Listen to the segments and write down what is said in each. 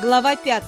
Глава 5.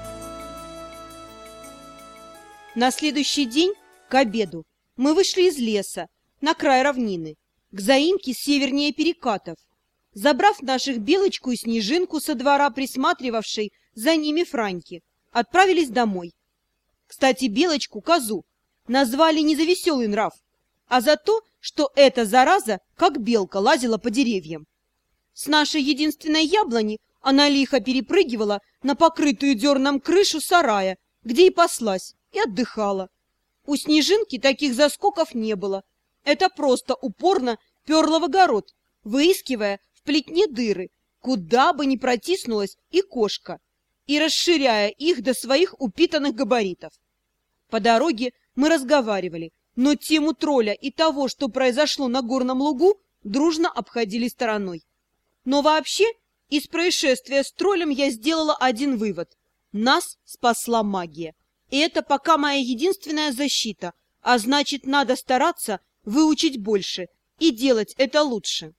На следующий день, к обеду, мы вышли из леса, на край равнины, к заимке севернее Перекатов. Забрав наших Белочку и Снежинку со двора, присматривавшей за ними Франьки, отправились домой. Кстати, Белочку, козу, назвали не за веселый нрав, а за то, что эта зараза, как белка, лазила по деревьям. С нашей единственной яблони она лихо перепрыгивала на покрытую дерном крышу сарая, где и паслась, и отдыхала. У Снежинки таких заскоков не было. Это просто упорно перла в огород, выискивая в плетне дыры, куда бы ни протиснулась и кошка, и расширяя их до своих упитанных габаритов. По дороге мы разговаривали, но тему тролля и того, что произошло на горном лугу, дружно обходили стороной. Но вообще, из происшествия с троллем я сделала один вывод. Нас спасла магия. И это пока моя единственная защита, а значит, надо стараться выучить больше и делать это лучше.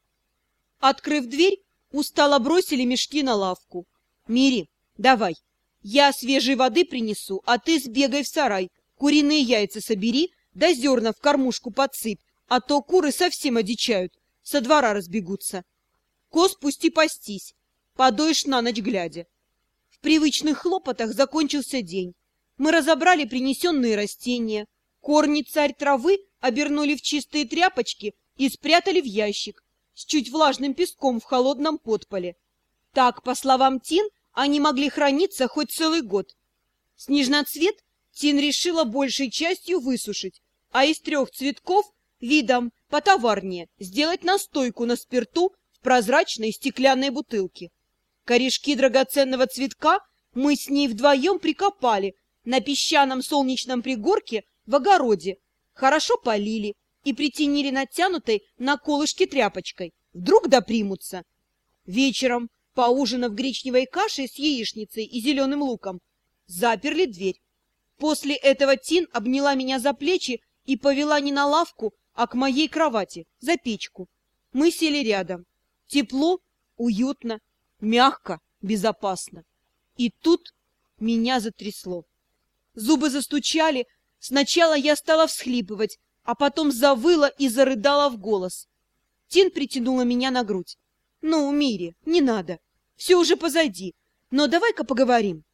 Открыв дверь, устало бросили мешки на лавку. «Мири, давай, я свежей воды принесу, а ты сбегай в сарай, куриные яйца собери, да зерна в кормушку подсыпь, а то куры совсем одичают, со двора разбегутся. Коз пусти пастись, подоишь на ночь глядя». В привычных хлопотах закончился день. Мы разобрали принесенные растения, корни царь травы обернули в чистые тряпочки и спрятали в ящик с чуть влажным песком в холодном подполе. Так, по словам Тин, они могли храниться хоть целый год. Снежноцвет Тин решила большей частью высушить, а из 3 цветков видом потоварнее сделать настойку на спирту в прозрачной стеклянной бутылке. Корешки драгоценного цветка мы с ней вдвоем прикопали на песчаном солнечном пригорке в огороде, хорошо полили и притянили натянутой на колышке тряпочкой. Вдруг допримутся. Вечером, поужинав гречневой кашей с яичницей и зеленым луком, заперли дверь. После этого Тин обняла меня за плечи и повела не на лавку, а к моей кровати, за печку. Мы сели рядом. Тепло, уютно, мягко, безопасно. И тут меня затрясло. Зубы застучали. Сначала я стала всхлипывать, а потом завыла и зарыдала в голос. Тин притянула меня на грудь. «Ну, Мири, не надо. Все уже позади. Но давай-ка поговорим.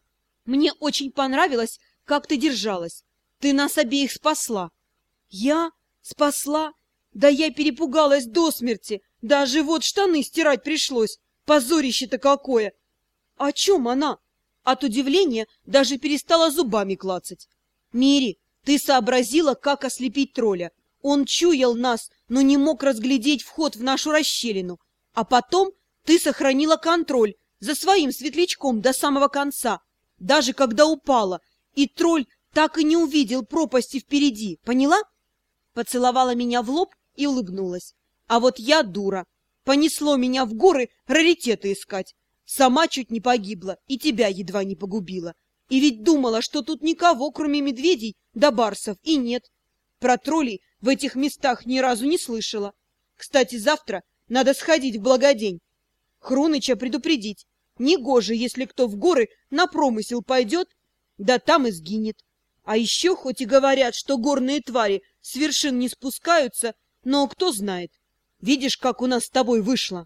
Мне очень понравилось, как ты держалась. Ты нас обеих спасла». «Я? Спасла? Да я перепугалась до смерти. Даже вот штаны стирать пришлось. Позорище-то какое!» «О чем она?» От удивления даже перестала зубами клацать. «Мири, ты сообразила, как ослепить тролля. Он чуял нас, но не мог разглядеть вход в нашу расщелину. А потом ты сохранила контроль за своим светлячком до самого конца, даже когда упала, и тролль так и не увидел пропасти впереди. Поняла?» Поцеловала меня в лоб и улыбнулась. «А вот я дура. Понесло меня в горы раритеты искать. Сама чуть не погибла и тебя едва не погубила. И ведь думала, что тут никого, кроме медведей да барсов, и нет. Про троллей в этих местах ни разу не слышала. Кстати, завтра надо сходить в Благодень. Хруныча предупредить. Негоже, если кто в горы на промысел пойдет, да там и сгинет. А еще, хоть и говорят, что горные твари с вершин не спускаются, но кто знает. Видишь, как у нас с тобой вышло?»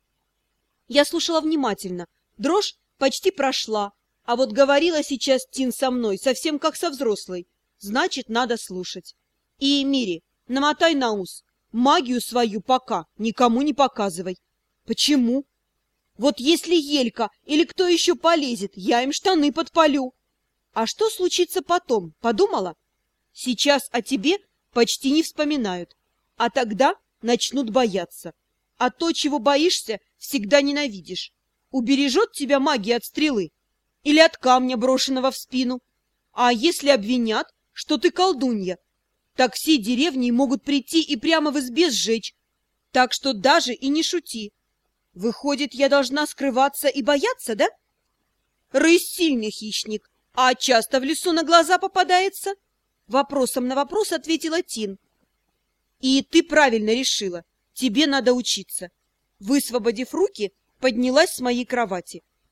Я слушала внимательно. Дрожь почти прошла, а вот говорила сейчас Тин со мной совсем как со взрослой. Значит, надо слушать. И, Мири, намотай на ус. Магию свою пока никому не показывай. Почему? Вот если Елька или кто еще полезет, я им штаны подпалю. А что случится потом, подумала? Сейчас о тебе почти не вспоминают, а тогда начнут бояться. А то, чего боишься, всегда ненавидишь. Убережет тебя магия от стрелы или от камня, брошенного в спину. А если обвинят, что ты колдунья, так все деревни могут прийти и прямо в избе сжечь. Так что даже и не шути. Выходит, я должна скрываться и бояться, да? Рысь сильный хищник, а часто в лесу на глаза попадается? Вопросом на вопрос ответила Тин. И ты правильно решила. Тебе надо учиться. Высвободив руки, поднялась с моей кровати.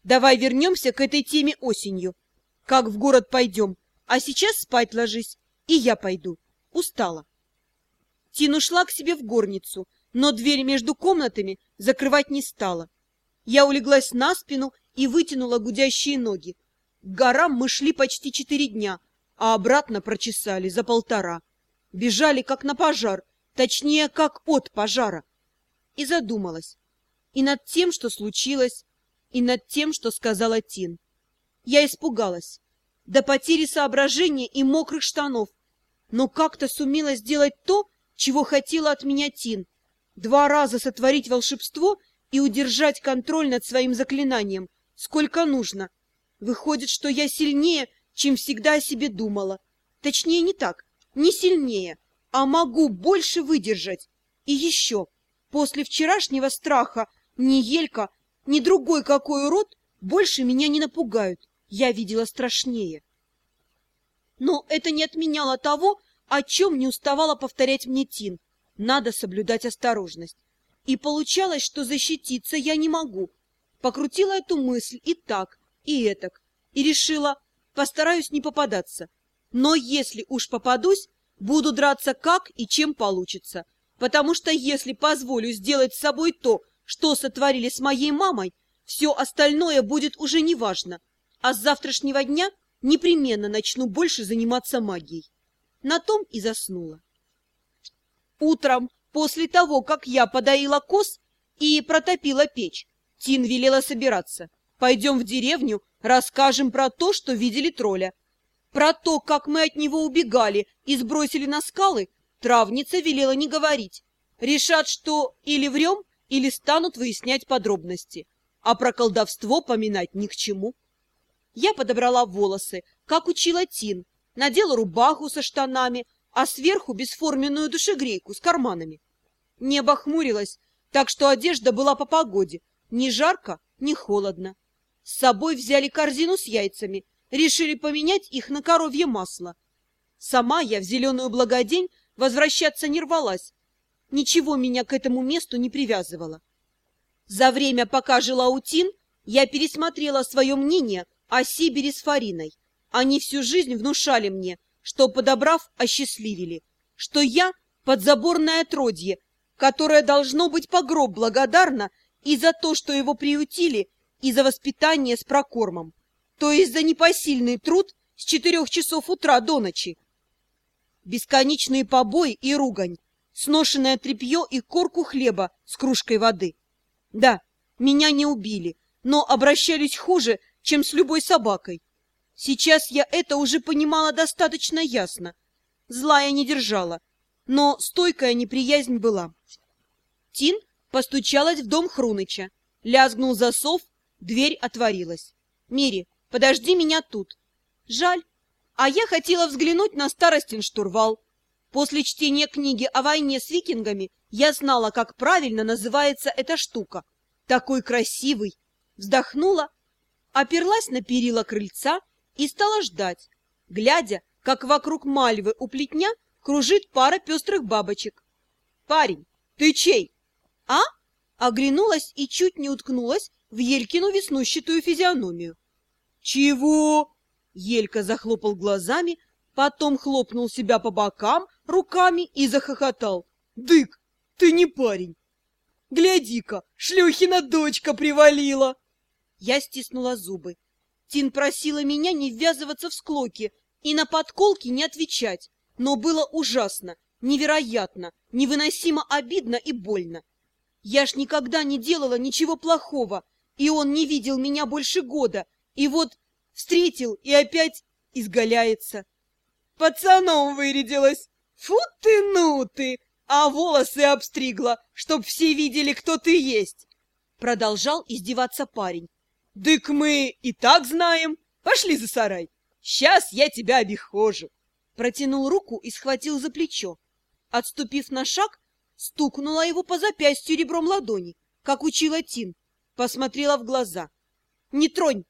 Давай вернемся к этой теме осенью. Как в город пойдем, а сейчас спать ложись, и я пойду. Устала. Тин ушла к себе в горницу, но дверь между комнатами закрывать не стала. Я улеглась на спину и вытянула гудящие ноги. К горам мы шли почти 4 дня, а обратно прочесали за 1,5. Бежали как на пожар, точнее, как от пожара. И задумалась. И над тем, что случилось, и над тем, что сказала Тин. Я испугалась. До потери соображения и мокрых штанов. Но как-то сумела сделать то, чего хотела от меня Тин. 2 раза сотворить волшебство и удержать контроль над своим заклинанием, сколько нужно. Выходит, что я сильнее, чем всегда о себе думала. Точнее, не так, не сильнее, а могу больше выдержать. И еще, после вчерашнего страха ни Елька, ни другой какой урод больше меня не напугают. Я видела страшнее. Но это не отменяло того, о чем не уставала повторять мне Тин. Надо соблюдать осторожность. И получалось, что защититься я не могу. Покрутила эту мысль и так, и этак, и решила, постараюсь не попадаться. Но если уж попадусь, буду драться как и чем получится. Потому что если позволю сделать с собой то, что сотворили с моей мамой, все остальное будет уже неважно. А с завтрашнего дня непременно начну больше заниматься магией. На том и заснула. Утром, после того, как я подоила коз и протопила печь, Тин велела собираться. Пойдем в деревню, расскажем про то, что видели тролля. Про то, как мы от него убегали и сбросили на скалы, травница велела не говорить. Решат, что или врем, или станут выяснять подробности. А про колдовство поминать ни к чему. Я подобрала волосы, как учила Тин, надела рубаху со штанами, а сверху бесформенную душегрейку с карманами. Небо хмурилось, так что одежда была по погоде, ни жарко, ни холодно. С собой взяли корзину с яйцами, решили поменять их на коровье масло. Сама я в зеленую благодень возвращаться не рвалась. Ничего меня к этому месту не привязывало. За время, пока жила у Тин, я пересмотрела свое мнение о Сибири с Фариной. Они всю жизнь внушали мне, что, подобрав, осчастливили, что я подзаборное отродье, которое должно быть по гроб благодарно и за то, что его приютили, и за воспитание с прокормом, то есть за непосильный труд с 4 часов утра до ночи. Бесконечные побои и ругань, сношенное тряпье и корку хлеба с кружкой воды. Да, меня не убили, но обращались хуже, чем с любой собакой. Сейчас я это уже понимала достаточно ясно. Зла я не держала, но стойкая неприязнь была. Тин постучалась в дом Хруныча. Лязгнул засов, дверь отворилась. «Мири, подожди меня тут». Жаль, а я хотела взглянуть на старостин штурвал. После чтения книги о войне с викингами я знала, как правильно называется эта штука. Такой красивый. Вздохнула, оперлась на перила крыльца и стала ждать, глядя, как вокруг мальвы у плетня кружит пара пестрых бабочек. «Парень, ты чей?» «А?» Оглянулась и чуть не уткнулась в Елькину веснущатую физиономию. «Чего?» Елька захлопал глазами, потом хлопнул себя по бокам руками и захохотал. «Дык, ты не парень! Гляди-ка, шлюхина дочка привалила!» Я стиснула зубы. Тин просила меня не ввязываться в склоки и на подколки не отвечать, но было ужасно, невероятно, невыносимо обидно и больно. Я ж никогда не делала ничего плохого, и он не видел меня больше года, и вот встретил и опять изгаляется. Пацаном вырядилась. Фу ты, ну ты! А волосы обстригла, чтоб все видели, кто ты есть. Продолжал издеваться парень. Дык мы и так знаем. Пошли за сарай. Сейчас я тебя обихожу. Протянул руку и схватил за плечо. Отступив на шаг, стукнула его по запястью ребром ладони, как учила Тин. Посмотрела в глаза. Не тронь.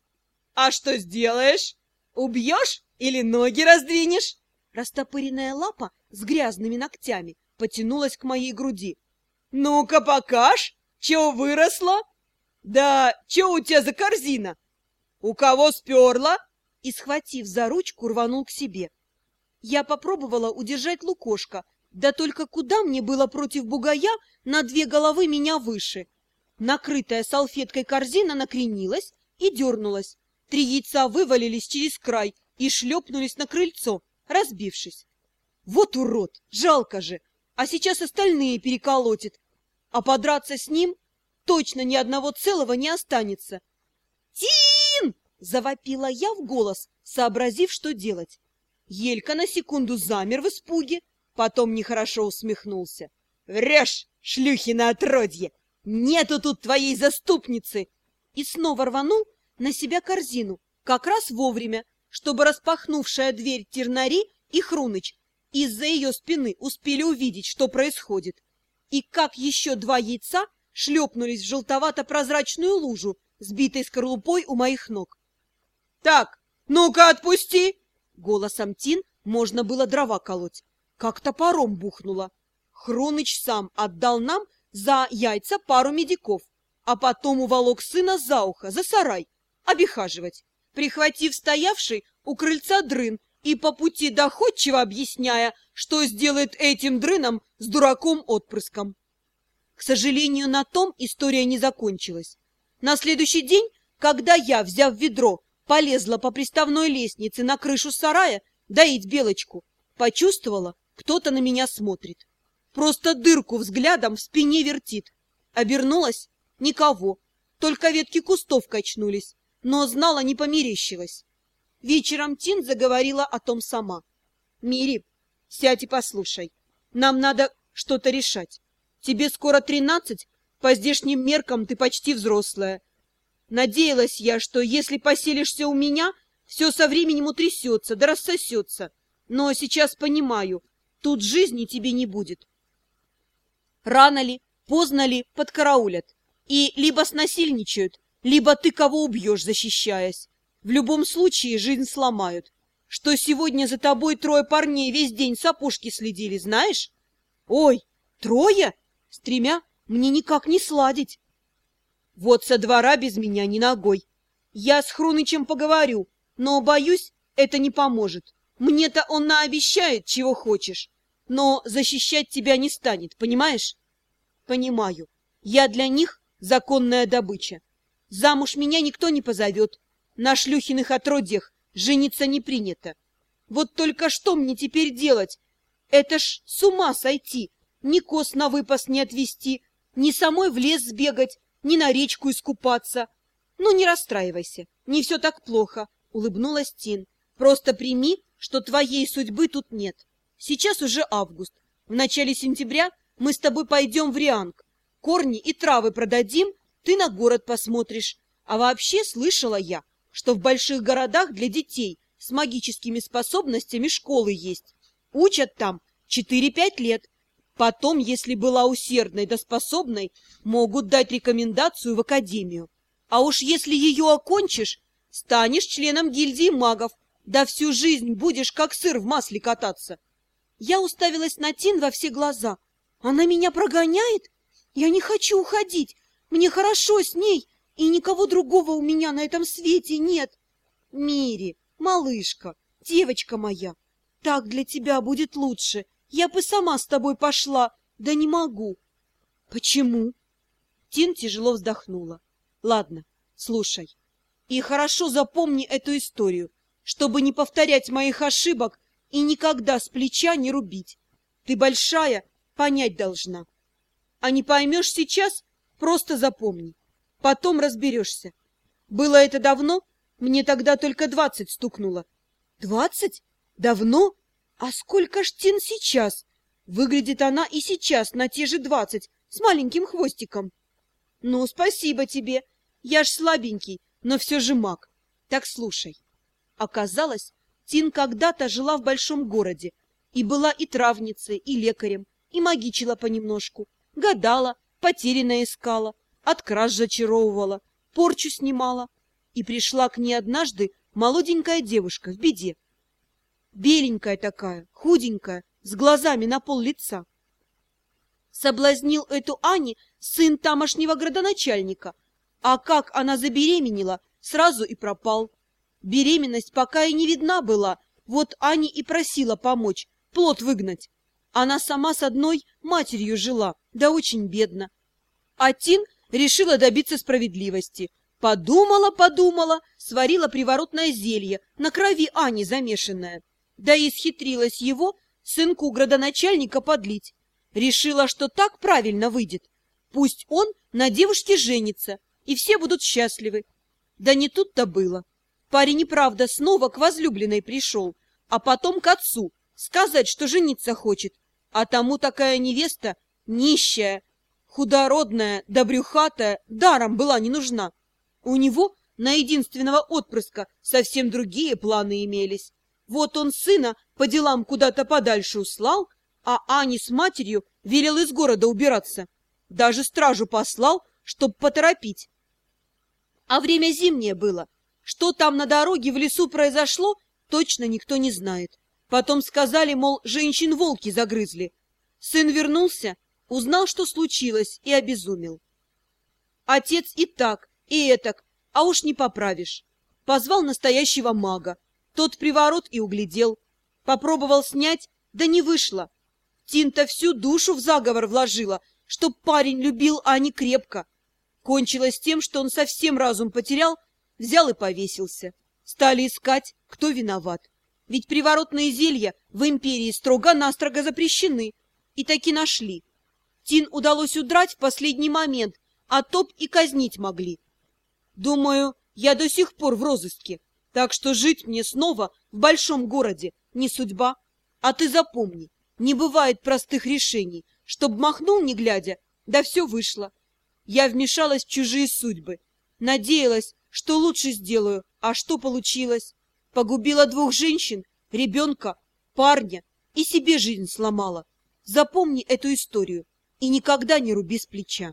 А что сделаешь? Убьешь или ноги раздвинешь? Растопыренная лапа с грязными ногтями потянулась к моей груди. Ну-ка покажь, чего выросла. Да чё у тебя за корзина? У кого сперла? И, схватив за ручку, рванул к себе. Я попробовала удержать Лукошка, да только куда мне было против бугая на 2 головы меня выше. Накрытая салфеткой корзина накренилась и дернулась. 3 яйца вывалились через край и шлепнулись на крыльцо, разбившись. Вот урод, жалко же, а сейчас остальные переколотит. А подраться с ним точно ни одного целого не останется. «Тин!» — завопила я в голос, сообразив, что делать. Елька на секунду замер в испуге, потом нехорошо усмехнулся. «Врешь, шлюхино отродье! Нету тут твоей заступницы!» И снова рванул на себя корзину, как раз вовремя, чтобы распахнувшая дверь Тернари и Хруныч из-за ее спины успели увидеть, что происходит. И как еще 2 яйца шлепнулись в желтовато-прозрачную лужу, сбитой скорлупой у моих ног. «Так, ну-ка отпусти!» Голосом Тин можно было дрова колоть. Как топором бухнуло. Хроныч сам отдал нам за яйца пару медиков, а потом уволок сына за ухо, за сарай, обихаживать, прихватив стоявший у крыльца дрын и по пути доходчиво объясняя, что сделает этим дрыном с дураком-отпрыском. К сожалению, на том история не закончилась. На следующий день, когда я, взяв ведро, полезла по приставной лестнице на крышу сарая доить Белочку, почувствовала, кто-то на меня смотрит. Просто дырку взглядом в спине вертит. Обернулась — никого, только ветки кустов качнулись, но знала, не померещилась. Вечером Тин заговорила о том сама. «Мири, сядь и послушай. Нам надо что-то решать. Тебе скоро 13, по здешним меркам ты почти взрослая. Надеялась я, что если поселишься у меня, все со временем утрясется, да рассосется. Но сейчас понимаю, тут жизни тебе не будет. Рано ли, поздно ли подкараулят. И либо снасильничают, либо ты кого убьешь, защищаясь. В любом случае жизнь сломают. Что сегодня за тобой 3 парней весь день с опушки следили, знаешь? Ой, 3? С 3 мне никак не сладить. Вот со двора без меня ни ногой. Я с Хрунычем поговорю, но, боюсь, это не поможет. Мне-то он наобещает, чего хочешь, но защищать тебя не станет, понимаешь? Понимаю. Я для них законная добыча. Замуж меня никто не позовет. На шлюхиных отродьях жениться не принято. Вот только что мне теперь делать? Это ж с ума сойти. Ни коз на выпас не отвезти, ни самой в лес сбегать, ни на речку искупаться. Ну, не расстраивайся, не все так плохо, улыбнулась Тин. Просто прими, что твоей судьбы тут нет. Сейчас уже август. В начале сентября мы с тобой пойдем в Рианг. Корни и травы продадим, ты на город посмотришь. А вообще слышала я, что в больших городах для детей с магическими способностями школы есть. Учат там 4-5 лет. Потом, если была усердной да способной, могут дать рекомендацию в академию. А уж если ее окончишь, станешь членом гильдии магов, да всю жизнь будешь как сыр в масле кататься. Я уставилась на Тин во все глаза. Она меня прогоняет? Я не хочу уходить. Мне хорошо с ней, и никого другого у меня на этом свете нет. Мири, малышка, девочка моя, так для тебя будет лучше. Я бы сама с тобой пошла, да не могу. Почему? Тин тяжело вздохнула. Ладно, слушай. И хорошо запомни эту историю, чтобы не повторять моих ошибок и никогда с плеча не рубить. Ты большая, понять должна. А не поймешь сейчас, просто запомни. Потом разберешься. Было это давно? Мне тогда только 20 стукнуло. 20? Давно? А сколько ж Тин сейчас? Выглядит она и сейчас на те же 20, с маленьким хвостиком. Ну, спасибо тебе. Я ж слабенький, но все же маг. Так слушай. Оказалось, Тин когда-то жила в большом городе и была и травницей, и лекарем, и магичила понемножку, гадала, потерянное искала, от краж зачаровывала, порчу снимала. И пришла к ней однажды молоденькая девушка в беде. Беленькая такая, худенькая, с глазами на пол лица. Соблазнил эту Ани сын тамошнего градоначальника. А как она забеременела, сразу и пропал. Беременность пока и не видна была, вот Аня и просила помочь, плод выгнать. Она сама с одной матерью жила, да очень бедно. А Тин решила добиться справедливости. Подумала, сварила приворотное зелье, на крови Ани замешанное. Да и исхитрилась его сынку градоначальника подлить. Решила, что так правильно выйдет. Пусть он на девушке женится, и все будут счастливы. Да не тут-то было. Парень и правда снова к возлюбленной пришел, а потом к отцу, сказать, что жениться хочет. А тому такая невеста нищая, худородная да брюхатая, даром была не нужна. У него на единственного отпрыска совсем другие планы имелись. Вот он сына по делам куда-то подальше услал, а Ане с матерью велел из города убираться. Даже стражу послал, чтоб поторопить. А время зимнее было. Что там на дороге в лесу произошло, точно никто не знает. Потом сказали, мол, женщин волки загрызли. Сын вернулся, узнал, что случилось, и обезумел. Отец и так, и этак, а уж не поправишь. Позвал настоящего мага. Тот приворот и углядел. Попробовал снять, да не вышло. Тин-то всю душу в заговор вложила, чтоб парень любил Ани крепко. Кончилось тем, что он совсем разум потерял, взял и повесился. Стали искать, кто виноват. Ведь приворотные зелья в империи строго-настрого запрещены. И таки нашли. Тин удалось удрать в последний момент, а топ и казнить могли. Думаю, я до сих пор в розыске, так что жить мне снова в большом городе не судьба. А ты запомни, не бывает простых решений, чтоб махнул не глядя, да все вышло. Я вмешалась в чужие судьбы, надеялась, что лучше сделаю, а что получилось? Погубила 2 женщин, ребенка, парня и себе жизнь сломала. Запомни эту историю и никогда не руби с плеча.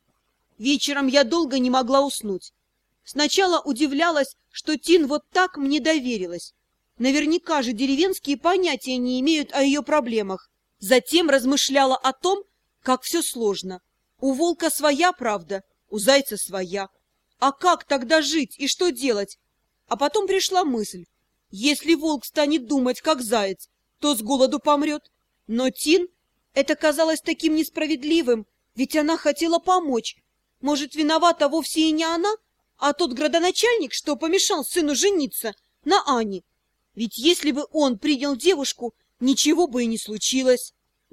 Вечером я долго не могла уснуть. Сначала удивлялась, что Тин вот так мне доверилась. Наверняка же деревенские понятия не имеют о ее проблемах. Затем размышляла о том, как все сложно. У волка своя правда, у зайца своя. А как тогда жить и что делать? А потом пришла мысль. Если волк станет думать, как заяц, то с голоду помрет. Но Тин, это казалось таким несправедливым, ведь она хотела помочь. Может, виновата вовсе и не она, а тот градоначальник, что помешал сыну жениться на Ане. Ведь если бы он принял девушку, ничего бы и не случилось.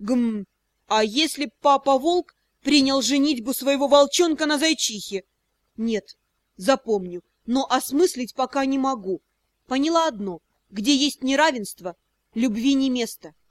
А если б папа-волк принял женитьбу своего волчонка на зайчихе? Нет, запомню, но осмыслить пока не могу. Поняла одно: где есть неравенство, любви не место.